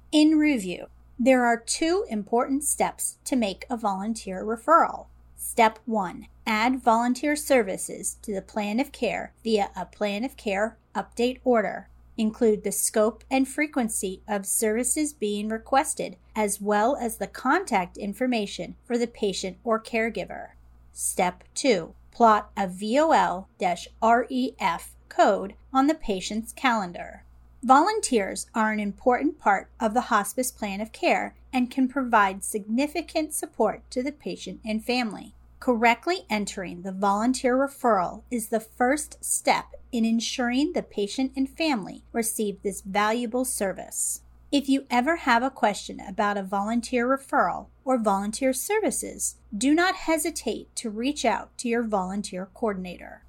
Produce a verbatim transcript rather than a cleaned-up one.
In review, there are two important steps to make a volunteer referral. Step one, add volunteer services to the plan of care via a plan of care update order. Include the scope and frequency of services being requested, as well as the contact information for the patient or caregiver. Step two, plot a V O L R E F code on the patient's calendar. Volunteers are an important part of the hospice plan of care and can provide significant support to the patient and family. Correctly entering the volunteer referral is the first step in ensuring the patient and family receive this valuable service. If you ever have a question about a volunteer referral or volunteer services, do not hesitate to reach out to your volunteer coordinator.